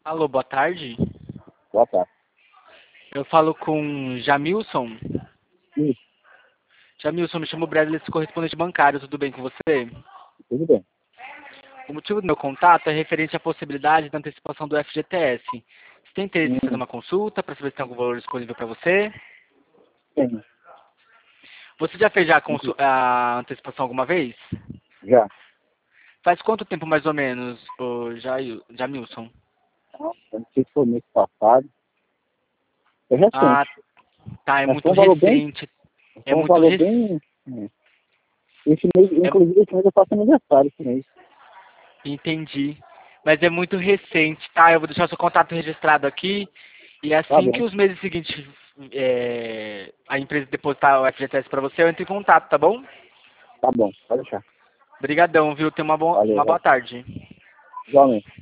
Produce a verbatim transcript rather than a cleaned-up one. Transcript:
Alô, boa tarde. Boa tarde. Eu falo com Jamilson. Isso, Jamilson, me chamo Bradley, sou correspondente bancário, tudo bem com você? tudo bem. O motivo do meu contato é referente à possibilidade da antecipação do F G T S. Você tem interesse em fazer Hum, uma consulta para saber se tem algum valor disponível para você? tem, Você já fez já a, inclu- consu- a antecipação alguma vez? já. Faz quanto tempo mais ou menos, ô Jair- Jamilson? Eu não sei se foi mês passado. É Ah, recente. tá, é Mas muito foi um valor bem. recente. É Foi um muito valor recente. bem. é. Esse mês, inclusive, esse mês eu faço aniversário esse mês. Entendi. Mas é muito recente, tá? Eu vou deixar seu contato registrado aqui. E Tá assim que bom, os meses seguintes é, a empresa depositar o F G T S para você, eu entro em contato, tá bom? tá bom, pode deixar. Obrigadão, viu? Tenha uma, bo Valeu, uma boa valeu. tarde. Igualmente.